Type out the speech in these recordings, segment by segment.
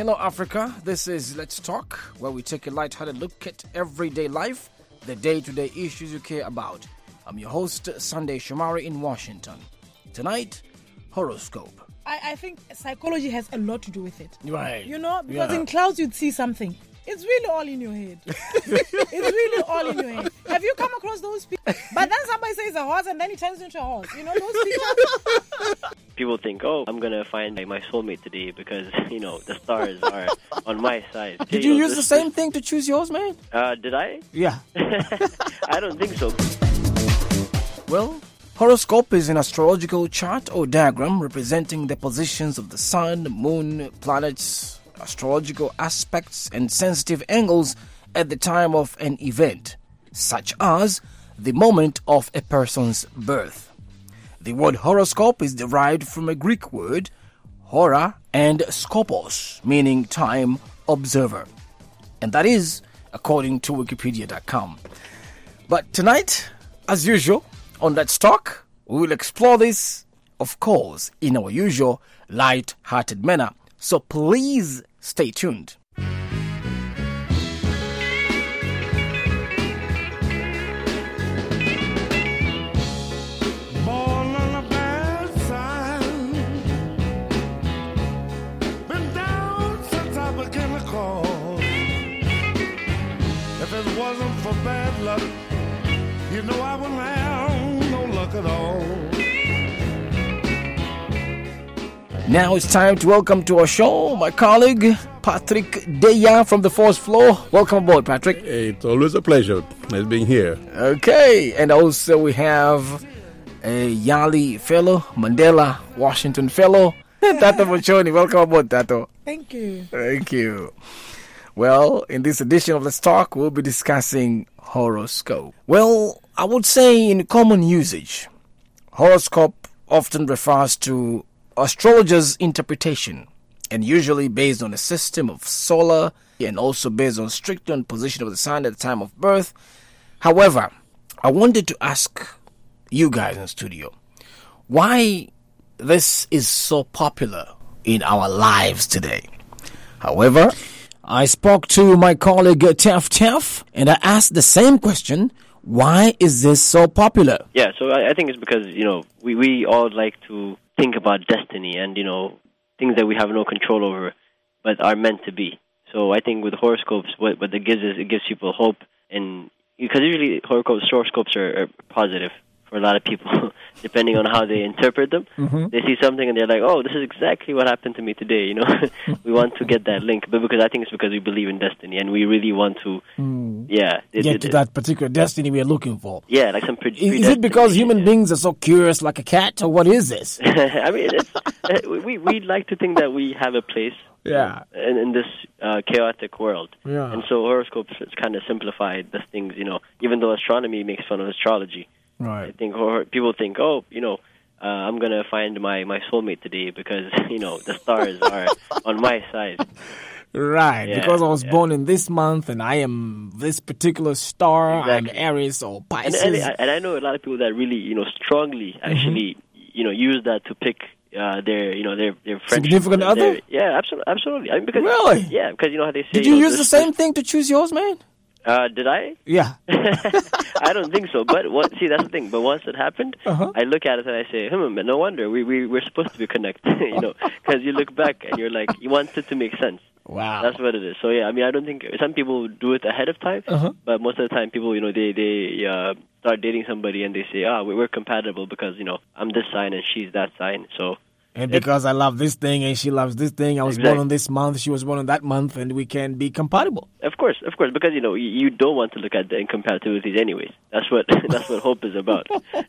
Hello, Africa. This is Let's Talk, where we take a light-hearted look at everyday life, the day-to-day issues you care about. I'm your host, Sunday Shomari in Washington. Tonight, horoscope. I think psychology has a lot to do with it. Right. You know, because in clouds you'd see something. It's really all in your head. It's really all in your head. Have you come across those people? But then somebody says a horse and then he turns into a horse. You know those people? People think, oh, I'm going to find my soulmate today because, the stars are on my side. Did you use the same thing to choose yours, man? Did I? Yeah. I don't think so. Well, horoscope is an astrological chart or diagram representing the positions of the sun, moon, planets, astrological aspects and sensitive angles at the time of an event, such as the moment of a person's birth. The word horoscope is derived from a Greek word, hora and skopos, meaning time observer. And that is according to Wikipedia.com. But tonight, as usual, on Let's Talk, we will explore this, of course, in our usual light-hearted manner. So please stay tuned. Born on a bad sign, been down since I began to crawl. If it wasn't for bad luck, you know I wouldn't have no luck at all. Now it's time to welcome to our show my colleague, Patrick Deya from the fourth floor. Welcome aboard, Patrick. Hey, it's always a pleasure. Nice being here. Okay, and also we have a Yali fellow, Mandela Washington fellow, Tato Mochoni. Welcome aboard, Tato. Thank you. Thank you. Well, in this edition of Let's Talk, we'll be discussing horoscope. Well, I would say in common usage, horoscope often refers to astrologers' interpretation, and usually based on a system of solar and also based on strictly on position of the sun at the time of birth. However, I wanted to ask you guys in the studio why this is so popular in our lives today. However, I spoke to my colleague Tef, and I asked the same question: why is this so popular? Yeah, so I think it's because, we all like to think about destiny and, things that we have no control over but are meant to be. So I think with horoscopes, what it gives is it gives people hope, and because usually horoscopes are positive for a lot of people, depending on how they interpret them. Mm-hmm. They see something and they're like, oh, this is exactly what happened to me today, We want to get that link, but because I think it's because we believe in destiny and we really want to, get to that particular destiny we are looking for. Yeah, like some Is it because human beings are so curious like a cat, or what is this? I mean, we like to think that we have a place in this chaotic world. Yeah. And so horoscopes kind of simplify the things, even though astronomy makes fun of astrology. Right. I think people think, I'm going to find my soulmate today because, the stars are on my side. Right, because I was born in this month and I am this particular star. Exactly. I'm Aries or Pisces. And I know a lot of people that really, strongly actually, use that to pick their friendship. Significant other? Yeah, absolutely. I mean, because, really? Yeah, because how they say. Did you use the same thing to choose yours, man? Did I? Yeah. I don't think so. But see, that's the thing. But once it happened, I look at it and I say, but no wonder we're supposed to be connected. Because you look back and you're like, you want it to make sense. Wow. That's what it is. So yeah, I mean, I don't think some people do it ahead of time, but most of the time, people, they start dating somebody and they say, we're compatible because I'm this sign and she's that sign. So. And because I love this thing and she loves this thing, I was born on this month, she was born on that month, and we can be compatible. Of course, because you don't want to look at the incompatibilities anyways. That's what hope is about.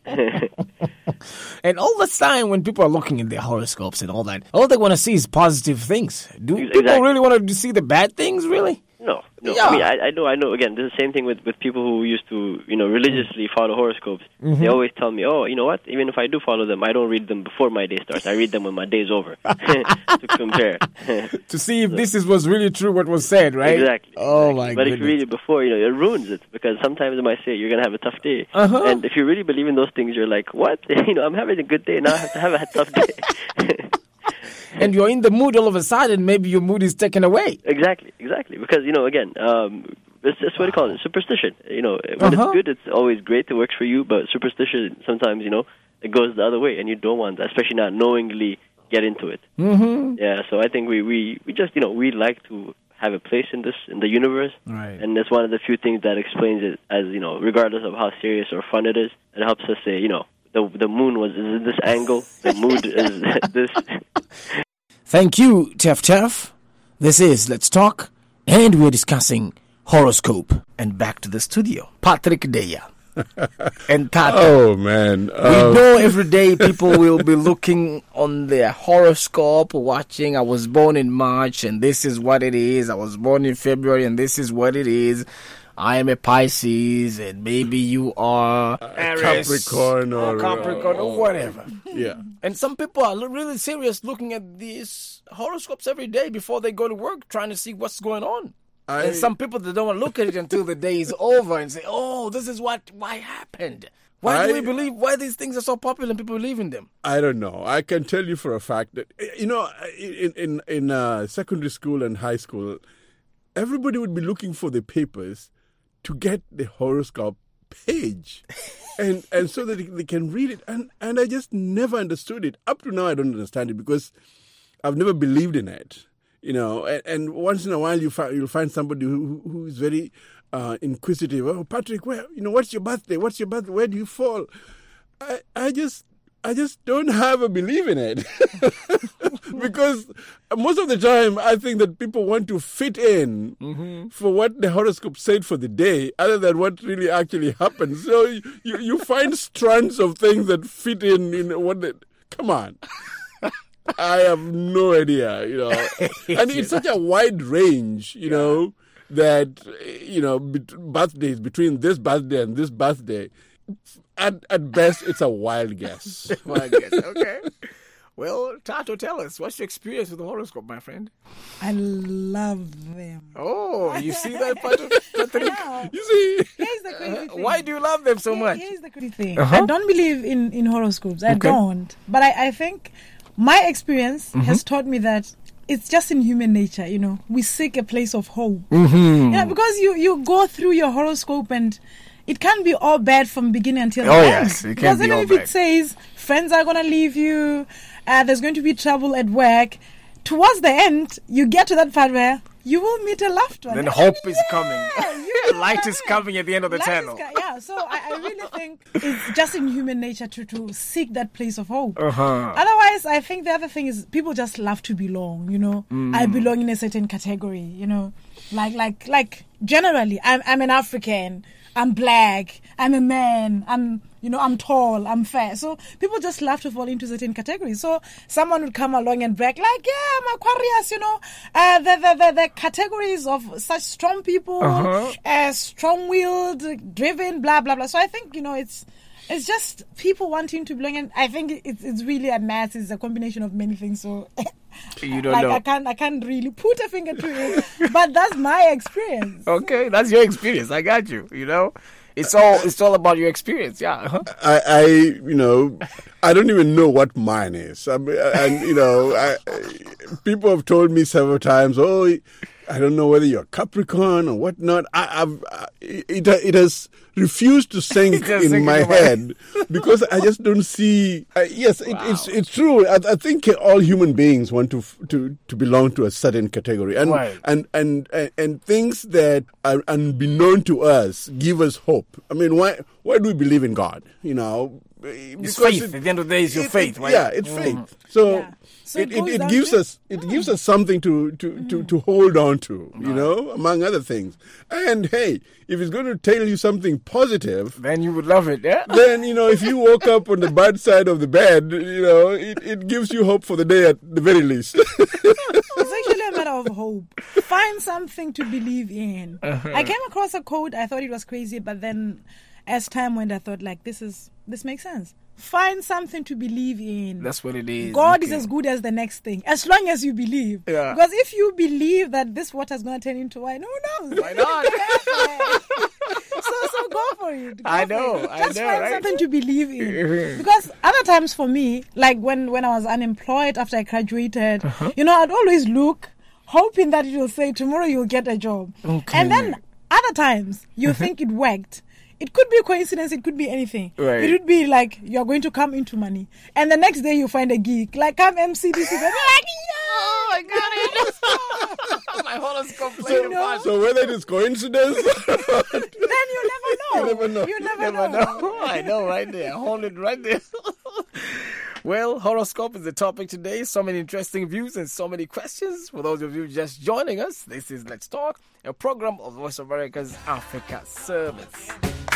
And all the time when people are looking at their horoscopes and all that, all they want to see is positive things. Do people really want to see the bad things, really? No. Yeah. I mean, I know. Again, this is the same thing with people who used to, religiously follow horoscopes. Mm-hmm. They always tell me, oh, you know what? Even if I do follow them, I don't read them before my day starts. I read them when my day's over to compare. To see if was really true what was said, right? Exactly. Oh, my But goodness. if you read it before, it ruins it because sometimes it might say you're going to have a tough day. Uh-huh. And if you really believe in those things, you're like, what? I'm having a good day. Now I have to have a tough day. and you're in the mood all of a sudden, maybe your mood is taken away. Exactly. Because, again, it's what you call it, superstition. When it's good, it's always great. It works for you, but superstition, sometimes, it goes the other way, and you don't want that, especially not knowingly get into it. Mm-hmm. Yeah, so I think we just, we like to have a place in the universe, right. And that's one of the few things that explains it as, regardless of how serious or fun it is, it helps us say, the moon is in this angle, the mood is this. Thank you, Tef. This is Let's Talk, and we're discussing horoscope. And back to the studio, Patrick Deya and Tata. Oh, man. We know every day people will be looking on their horoscope, watching, I was born in March, and this is what it is. I was born in February, and this is what it is. I am a Pisces, and maybe you are Aries, Capricorn or whatever. Yeah. And some people are really serious looking at these horoscopes every day before they go to work, trying to see what's going on. And some people, they don't want to look at it until the day is over and say, oh, this is why happened. Why do we believe, why these things are so popular and people believe in them? I don't know. I can tell you for a fact that, in secondary school and high school, everybody would be looking for the papers to get the horoscope page and so that they can read it. And I just never understood it. Up to now, I don't understand it because I've never believed in it. And once in a while you'll find somebody who is very inquisitive. Oh, Patrick, what's your birthday? Where do you fall? I just don't have a belief in it. Because most of the time I think that people want to fit in for what the horoscope said for the day other than what really actually happened. So you find strands of things that fit in what come on. I have no idea, and it's such a wide range, that, birthdays between this birthday and this birthday, at best, it's a wild guess. Okay. Well, Tato, tell us, what's your experience with the horoscope, my friend? I love them. Oh, you see that, Patrick? You see? Here's the crazy thing. Why do you love them so much? Here's the crazy thing. I don't believe in horoscopes. I don't. But I think my experience has taught me that it's just in human nature, we seek a place of hope. Yeah, because you go through your horoscope and it can't be all bad from beginning until the end. Yes, it can't be all bad. Because even if it says friends are going to leave you, there's going to be trouble at work, towards the end, you get to that part where you will meet a loved one. Then hope is coming. Light is coming at the end of the tunnel. So I really think it's just in human nature to seek that place of hope. Uh-huh. Otherwise, I think the other thing is people just love to belong, I belong in a certain category, like generally, I'm an African, I'm black, I'm a man, I'm tall, I'm fair. So people just love to fall into certain categories. So someone would come along and brag like, yeah, I'm Aquarius, the categories of such strong people, strong-willed, driven, blah, blah, blah. So I think, it's just people wanting to belong. And I think it's really a mess. It's a combination of many things. So you don't know. I can't really put a finger to it, but that's my experience. Okay, that's your experience. I got you. It's all about your experience. Yeah. Uh-huh. I don't even know what mine is. People have told me several times, oh, I don't know whether you're Capricorn or whatnot. It has refused to sink in my head because I just don't see. Yes, it's true. I think all human beings want to belong to a certain category, and right. and things that are unbeknown to us give us hope. I mean, why do we believe in God? It's faith. At the end of the day, it's your faith, right? Yeah, it's faith. So. Yeah. So it gives us something to hold on to, among other things. And hey, if it's going to tell you something positive, then you would love it, yeah. Then if you woke up on the bad side of the bed, it gives you hope for the day at the very least. It's actually a matter of hope. Find something to believe in. I came across a quote. I thought it was crazy, but then as time went, I thought this makes sense. Find something to believe in. That's what it is. God is as good as the next thing, as long as you believe. Yeah. Because if you believe that this water is going to turn into wine, who knows? Why not? So go for it. Go I for know, it. I Just know, find right? something to believe in. Because other times for me, like when I was unemployed after I graduated, I'd always look, hoping that it will say tomorrow you'll get a job. Okay. And then other times you think it worked. It could be a coincidence. It could be anything. Right. It would be like you're going to come into money, and the next day you find a gig like come MC this event. Like, Oh, I got it. My horoscope played So whether it is coincidence, then you never know. You never know. You never Never know. know. I know, right there. Hold it right there. Well, horoscope is the topic today. So many interesting views and so many questions. For those of you just joining us, this is Let's Talk, a program of Voice of America's Africa Service.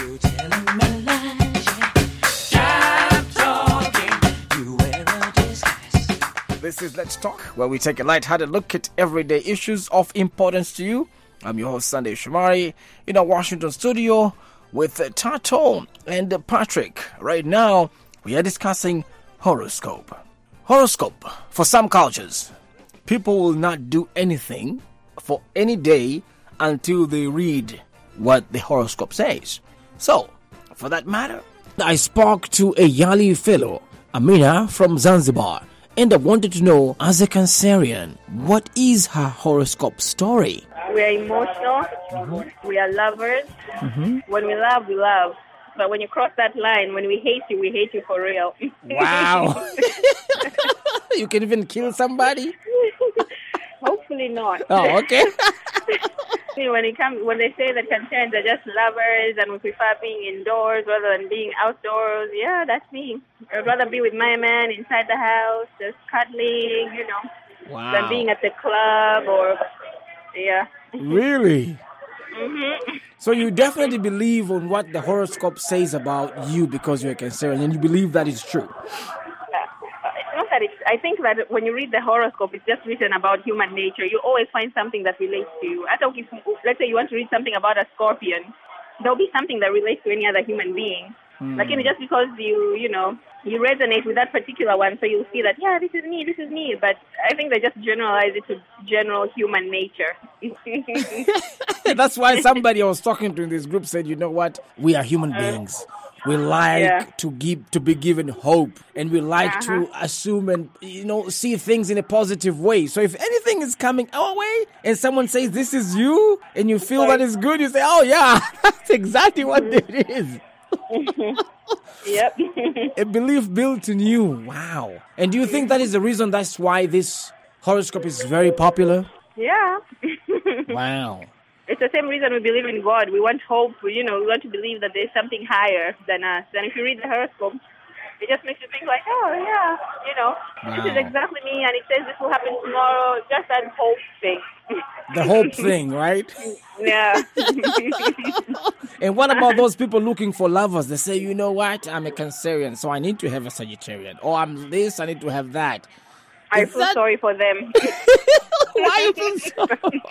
This is Let's Talk, where we take a light-hearted look at everyday issues of importance to you. I'm your host, Sunday Shomari, in our Washington studio with Tato and Patrick. Right now, we are discussing horoscope. Horoscope, for some cultures, people will not do anything for any day until they read what the horoscope says. So, for that matter, I spoke to a Yali fellow, Amina from Zanzibar, and I wanted to know, as a Cancerian, what is her horoscope story? We are emotional. We are lovers. When we love, we love. But when you cross that line, when we hate you for real. Wow. You can even kill somebody? Hopefully not. Oh, okay. When they say that Cancerians are just lovers and we prefer being indoors rather than being outdoors, yeah, that's me. I'd rather be with my man inside the house, just cuddling, Wow. than being at the club or, yeah. Really? So you definitely believe on what the horoscope says about you because you're a Cancerian, and you believe that is true? It's not that I think that when you read the horoscope, it's just written about human nature. You always find something that relates to you. Let's say you want to read something about a scorpion, there'll be something that relates to any other human being. Like, just because you resonate with that particular one, so you'll see that, yeah, this is me. But I think they just generalize it to general human nature. That's why somebody I was talking to in this group said, you know what? We are human beings. We like to be given hope, and we like to assume and see things in a positive way. So if anything is coming our way and someone says this is you and you feel that is good, you say, oh yeah, that's exactly what it is. Yep. A belief built in you. Wow. And do you think that is the reason that's why this horoscope is very popular? Yeah. Wow. It's the same reason we believe in God. We want hope. We want to believe that there's something higher than us. And if you read the horoscope, it just makes you think like, oh, yeah, this is exactly me, and it says this will happen tomorrow. Just that hope thing. The hope thing, right? Yeah. And what about those people looking for lovers? They say, you know what? I'm a Cancerian, so I need to have a Sagittarian. Or I'm this, I need to have that. I feel sorry for them. Why you feel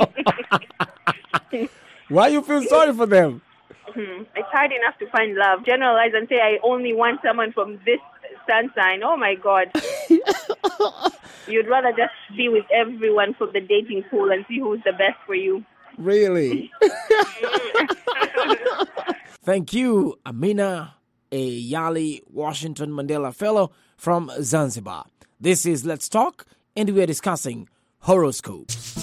Why you feel sorry for them? It's hard enough to find love. Generalize and say, I only want someone from this sun sign. Oh, my God. You'd rather just be with everyone from the dating pool and see who's the best for you. Really? Thank you, Amina, a Yali Washington Mandela Fellow from Zanzibar. This is Let's Talk, and we are discussing horoscopes.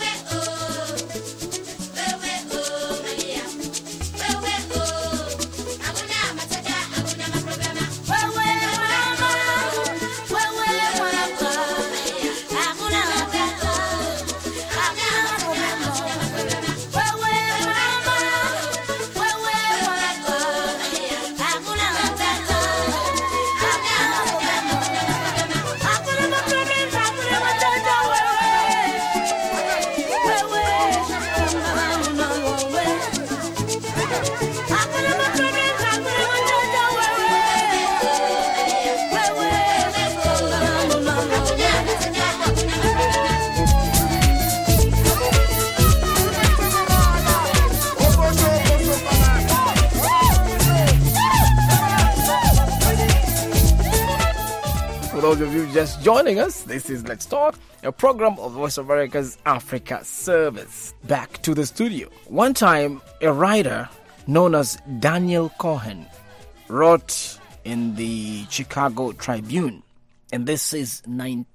Those of you just joining us, this is Let's Talk, a program of Voice of America's Africa Service. Back to the studio. One time, a writer known as Daniel Cohen wrote in the Chicago Tribune, and this is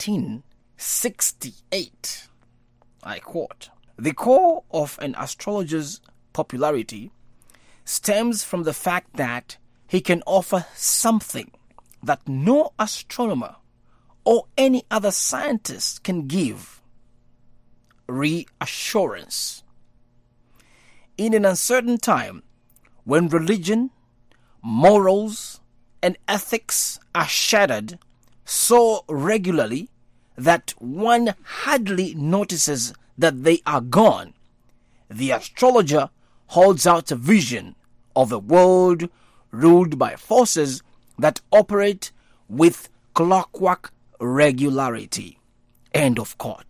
1968. I quote, "The core of an astrologer's popularity stems from the fact that he can offer something that no astronomer or any other scientist can give: reassurance. In an uncertain time, when religion, morals, and ethics are shattered so regularly that one hardly notices that they are gone, the astrologer holds out a vision of a world ruled by forces that operate with clockwork regularity." End of quote.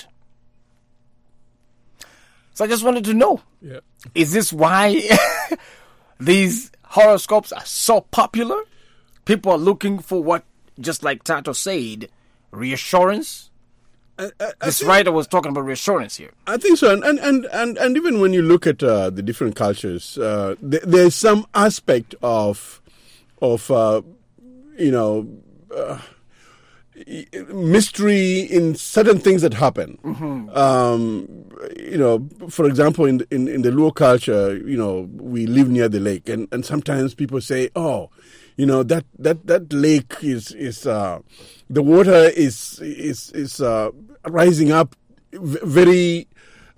So I just wanted to know, is this why these horoscopes are so popular? People are looking for what, just like Tato said, reassurance. This writer was talking about reassurance here. I think so, and even when you look at the different cultures, there's some aspect of mystery in certain things that happen. For example, in the Luo culture, we live near the lake, and sometimes people say, "Oh, that lake is the water is rising up very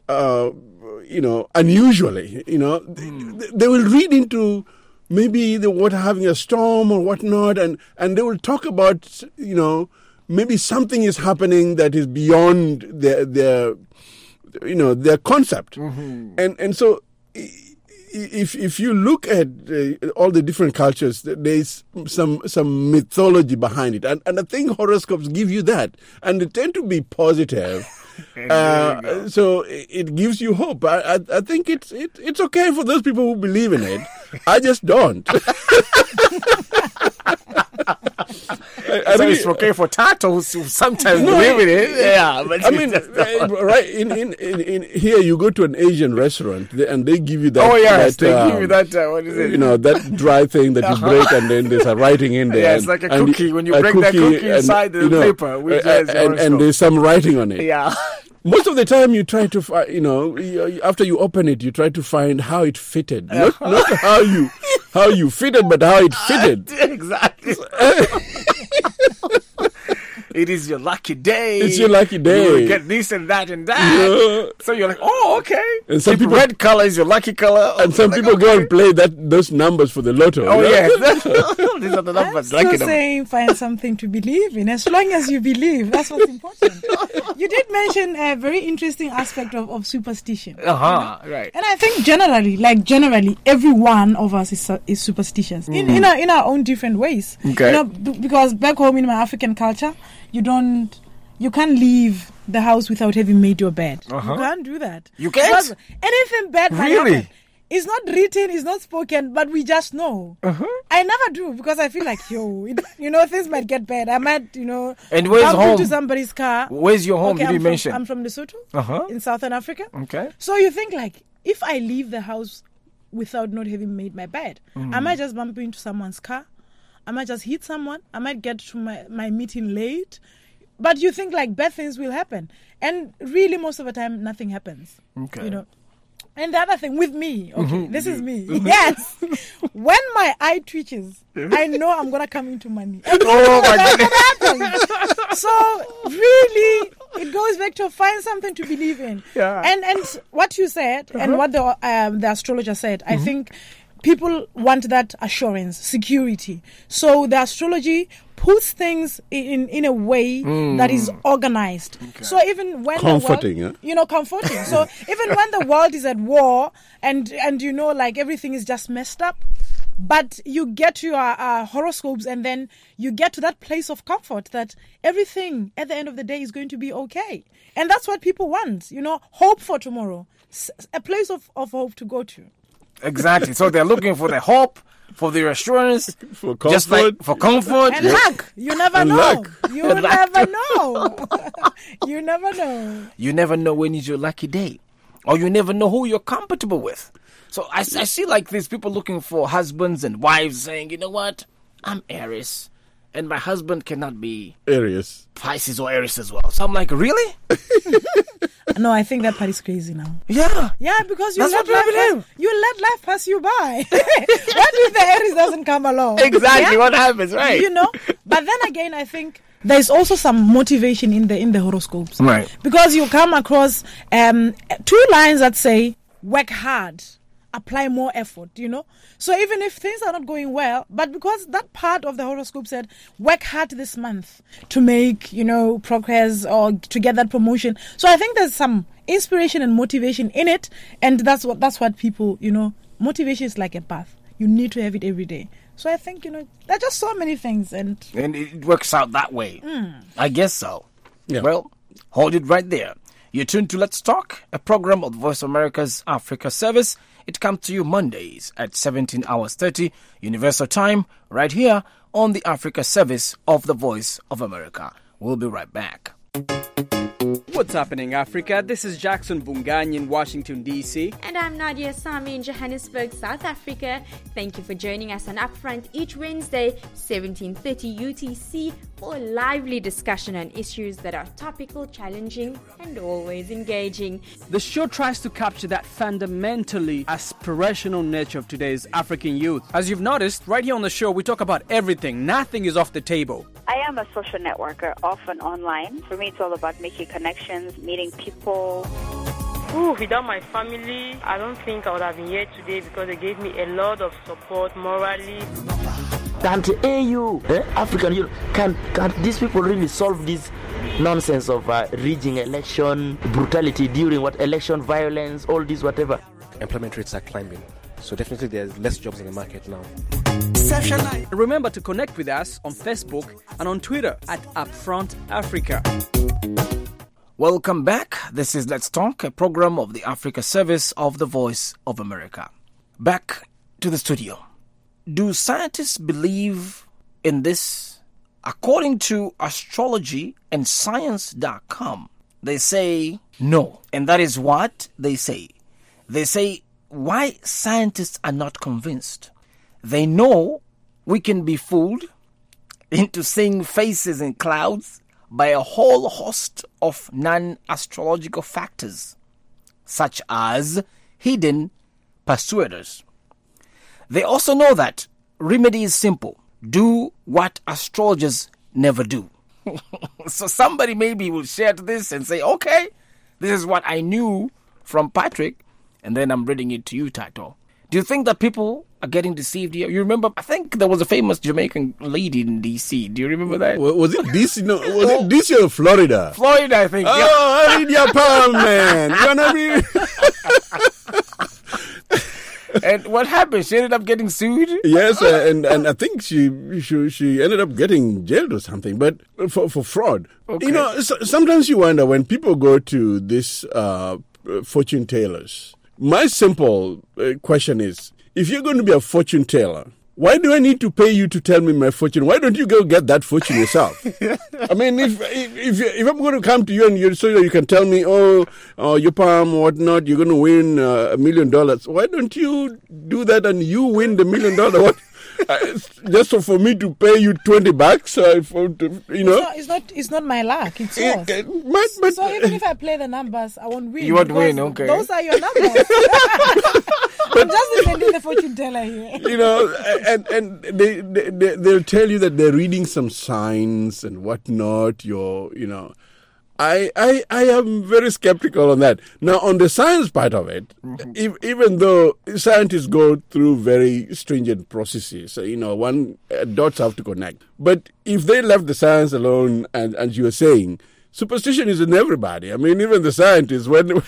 unusually." They will read into maybe the water having a storm or whatnot, and they will talk about maybe something is happening that is beyond their concept. And so if you look at all the different cultures, there's some mythology behind it, and I think horoscopes give you that, and they tend to be positive. So it gives you hope. I think it's okay for those people who believe in it. I just don't. It's okay for Tato who sometimes believe in it. Yeah, but I mean, right in here you go to an Asian restaurant and they give you that. Oh yes, they give you that. What is it? That dry thing that you break, and then there's a writing in there. Yeah, it's like a cookie. When you break that cookie inside the paper, and there's some writing on it. Yeah. Most of the time, you try to after you open it, you try to find how it fitted, not how you fitted, but how it fitted. Exactly. It is your lucky day. It's your lucky day. You will get this and that and that. Yeah. So you're like, oh, okay. And some people, red color is your lucky color. And some people go and play those numbers for the lotto. Oh, yes. These are the numbers. I'm still saying find something to believe in. As long as you believe, that's what's important. You did mention a very interesting aspect of superstition. Right. And I think generally, every one of us is superstitious in our own different ways. Okay. Because back home in my African culture, you can't leave the house without having made your bed. You can't do that. You can't? Because anything bad might Really? happen. It's not written, it's not spoken, but we just know. I never do, because I feel like, things might get bad. I might, and where's bump home? into somebody's car. Where's your home? Did you mention? I'm from Lesotho, in Southern Africa. Okay. So you think like, if I leave the house without not having made my bed, I might just bump into someone's car. I might just hit someone. I might get to my meeting late. But you think like bad things will happen. And really most of the time, nothing happens. Okay. And the other thing with me, this is me. Yes. When my eye twitches, I know I'm going to come into money. Oh my goodness. So really, it goes back to find something to believe in. Yeah. And what you said and what the astrologer said, I think people want that assurance, security. So the astrology puts things in a way that is organized. Okay. So even when comforting. Comforting. So even when the world is at war and like everything is just messed up, but you get to your horoscopes and then you get to that place of comfort that everything at the end of the day is going to be okay. And that's what people want, hope for tomorrow, a place of hope to go to. Exactly. So they're looking for the hope, for the assurance, for comfort, just like for comfort and luck. You never know. You never know. You never know. You never know when is your lucky day, or you never know who you're compatible with. So I see like these people looking for husbands and wives saying, you know what, I'm Aries, and my husband cannot be Aries, Pisces or Aries as well. So I'm like, really? No, I think that part is crazy now. Yeah. Yeah, because you That's let what I believe. life pass you by. What if the Aries doesn't come along? Exactly Yeah? what happens, right? You know? But then again, I think there's also some motivation in the horoscopes. Right. Because you come across 2 lines that say, work hard, apply more effort, you know? So even if things are not going well, but because that part of the horoscope said, work hard this month to make, progress or to get that promotion. So I think there's some inspiration and motivation in it. And that's what people, motivation is like a bath. You need to have it every day. So I think, there are just so many things. And it works out that way. I guess so. Yeah. Well, hold it right there. You're tuned to Let's Talk, a program of Voice of America's Africa Service. It comes to you Mondays at 17 hours 30 Universal Time, right here on the Africa Service of the Voice of America. We'll be right back. What's happening, Africa? This is Jackson Bungani in Washington, D.C. And I'm Nadia Sami in Johannesburg, South Africa. Thank you for joining us on Upfront each Wednesday, 17:30 UTC, for a lively discussion on issues that are topical, challenging, and always engaging. The show tries to capture that fundamentally aspirational nature of today's African youth. As you've noticed, right here on the show, we talk about everything. Nothing is off the table. I am a social networker, often online. For me, it's all about making connections, meeting people. Without my family, I don't think I would have been here today because they gave me a lot of support morally. Can't AU, African Youth, can these people really solve this nonsense of rigging election, brutality during election violence, all this whatever? Employment rates are climbing, so definitely there's less jobs in the market now. Remember to connect with us on Facebook and on Twitter at Upfront Africa. Welcome back. This is Let's Talk, a program of the Africa Service of the Voice of America. Back to the studio. Do scientists believe in this? According to astrology and science.com, they say no. And that is what they say. They say why scientists are not convinced. They know we can be fooled into seeing faces in clouds by a whole host of non-astrological factors, such as hidden persuaders. They also know that remedy is simple. Do what astrologers never do. So somebody maybe will share this and say, okay, this is what I knew from Patrick, and then I'm reading it to you, Tato. Do you think that people are getting deceived here? You remember, I think there was a famous Jamaican lady in D.C. Do you remember that? Was it D.C.? No, was it D.C. or Florida? Florida, I think. Oh, I need your palm, man. You know what I mean? And what happened? She ended up getting sued? Yes, and I think she ended up getting jailed or something, but for fraud. Okay. Sometimes you wonder when people go to this fortune tellers. My simple question is, if you're going to be a fortune teller, why do I need to pay you to tell me my fortune? Why don't you go get that fortune yourself? I mean, if I'm going to come to you and so you can tell me, your palm or whatnot, you're going to win $1 million. Why don't you do that and you win the $1 million? What? Just for me to pay you $20, It's not my luck. It's yours. But, so even if I play the numbers, I won't win. You won't win, okay. Those are your numbers. I'm just defending the fortune teller here. And they'll tell you that they're reading some signs and whatnot. I am very skeptical on that. Now, on the science part of it, even though scientists go through very stringent processes, dots have to connect. But if they left the science alone, and you were saying, superstition is in everybody. I mean, even the scientists,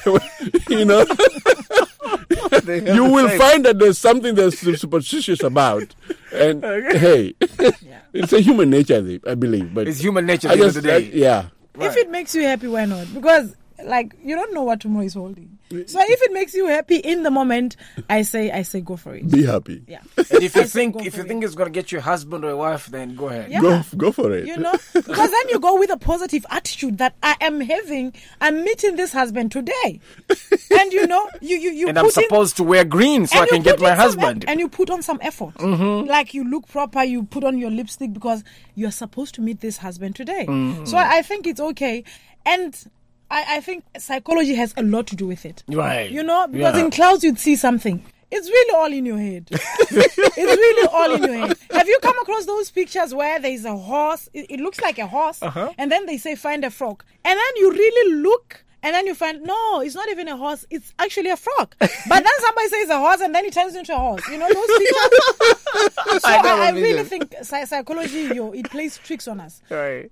you will find that there's something that's superstitious about. And hey, it's a human nature, I believe. But it's human nature at the end of the day. Yeah. Right. If it makes you happy, why not? Because, you don't know what tomorrow is holding. So if it makes you happy in the moment, I say go for it. Be happy. Yeah. And if you think it's going to get your husband or your wife, then go ahead. Yeah. Go for it. Because then you go with a positive attitude that I'm meeting this husband today. And you know, you and put I'm supposed to wear green so I can get my husband. And you put on some effort. Like you look proper, you put on your lipstick because you're supposed to meet this husband today. So I think it's okay. And I think psychology has a lot to do with it. Right. You know, because in clouds you'd see something. It's really all in your head. It's really all in your head. Have you come across those pictures where there's a horse? It looks like a horse. And then they say, find a frog. And then you really look. And then you find, no, it's not even a horse. It's actually a frog. But then somebody says a horse and then it turns into a horse. You know, those pictures. So I really think psychology, it plays tricks on us. Right.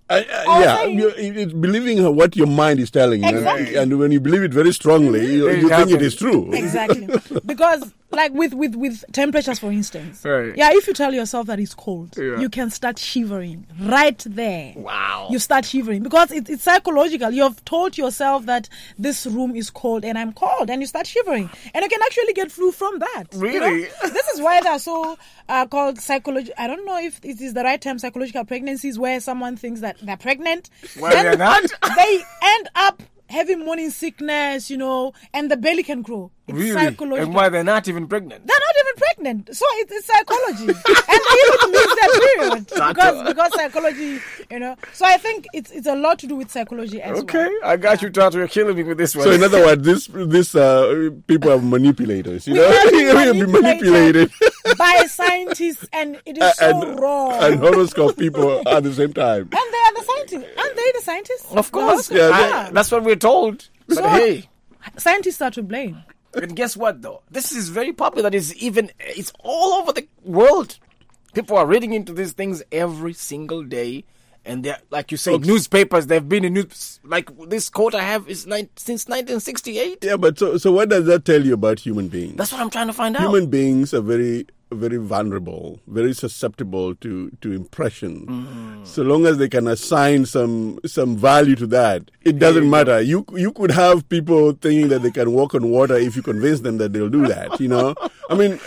It's believing what your mind is telling you. Exactly. And when you believe it very strongly, you think it is true. Exactly. Because like with temperatures, for instance. Right. Yeah, if you tell yourself that it's cold, you can start shivering right there. Wow. You start shivering because it's psychological. You have told yourself that this room is cold and I'm cold, and you start shivering. And you can actually get flu from that. Really? You know? This is why they're so called psychological. I don't know if it is the right term, psychological pregnancies, where someone thinks that they're pregnant. Well, they're not. They end up having morning sickness, you know, and the belly can grow. It's really? Psychological. And why they're not even pregnant? They're not even pregnant. So it's psychology. And they even miss that period. Because psychology, you know. So I think it's a lot to do with psychology as well. Okay, I got you, Tato. You're killing me with this one. So in other words, this people are manipulators. You know, be manipulated by scientists, and it is so wrong. And horoscope people at the same time. And they are the scientists. Aren't they the scientists? Of course. Yeah, that's what we're told. But So, hey, scientists are to blame. and guess what though? This is very popular. It's all over the world. People are reading into these things every single day. And they're, like you say, newspapers, they've been in news. Like this quote I have is since 1968. Yeah, but so what does that tell you about human beings? That's what I'm trying to find out. Human beings are very, very vulnerable, very susceptible to impression. So long as they can assign some value to that, it doesn't matter. You could have people thinking that they can walk on water if you convince them that they'll do that. You know, I mean,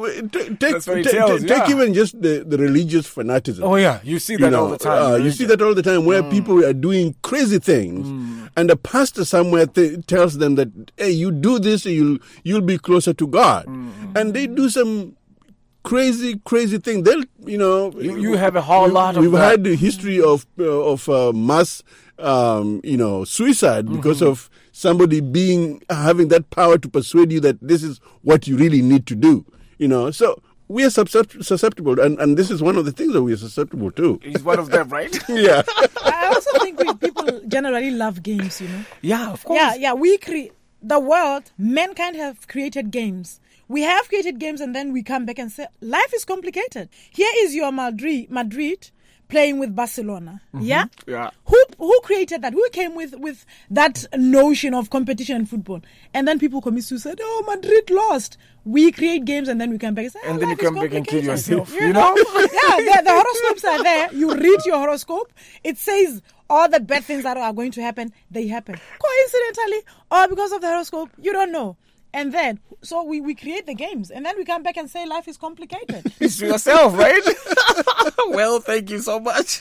take even just the religious fanaticism. Oh yeah, you see that all the time. You see that all the time where people are doing crazy things, and the pastor somewhere tells them that, hey, you do this, you'll be closer to God, and they do some crazy thing. They'll, you know, you have a whole lot of. We've had the history of mass, suicide because of somebody having that power to persuade you that this is what you really need to do. You know, so we are susceptible, and this is one of the things that we are susceptible to. He's one of them, right? Yeah. I also think people generally love games. You know. Yeah, of course. Yeah. The world, mankind have created games. We have created games, and then we come back and say, life is complicated. Here is your Madrid playing with Barcelona. Yeah? Yeah. Who created that? Who came with that notion of competition in football? And then people commit suicide. Oh, Madrid lost. We create games, and then we come back and say, and then you come back and kill yourself. You know? Yeah, the horoscopes are there. You read your horoscope. It says all the bad things that are going to happen, they happen. Coincidentally, or because of the horoscope, you don't know. And then, so we create the games, and then we come back and say life is complicated. It's yourself, right? Well, thank you so much.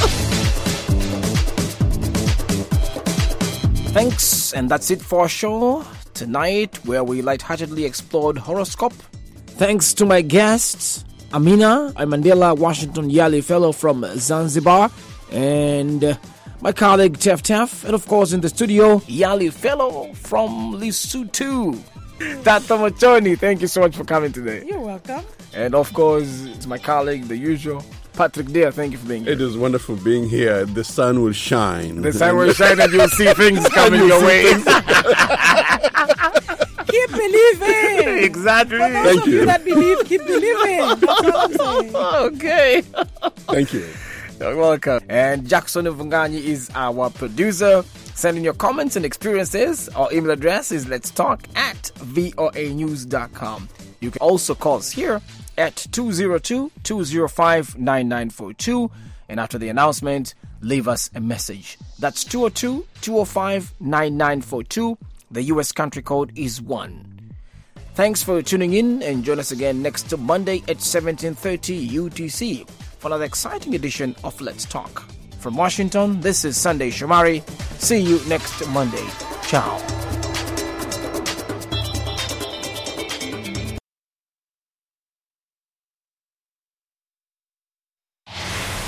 Thanks, and that's it for our show tonight, where we lightheartedly explored horoscope. Thanks to my guests, Amina, a Mandela Washington Yali Fellow from Zanzibar, and my colleague Tef, and of course in the studio, Yali Fellow from Lesotho. Tato Machoni, thank you so much for coming today. You're welcome. And of course, it's my colleague, the usual, Patrick Deer. Thank you for being here. It is wonderful being here. The sun will shine. The sun will shine and you'll see things coming your way. Keep believing. Exactly. For those of you that believe, keep believing. That's all I'm saying. Okay. Thank you. You're welcome. And Jackson Uvunganyi is our producer. Send in your comments and experiences. Our email address is letstalk@voanews.com. You can also call us here at 202-205-9942. And after the announcement, leave us a message. That's 202-205-9942. The US country code is 1. Thanks for tuning in, and join us again next Monday at 17:30 UTC for another exciting edition of Let's Talk. From Washington, this is Sunday Shomari. See you next Monday. Ciao.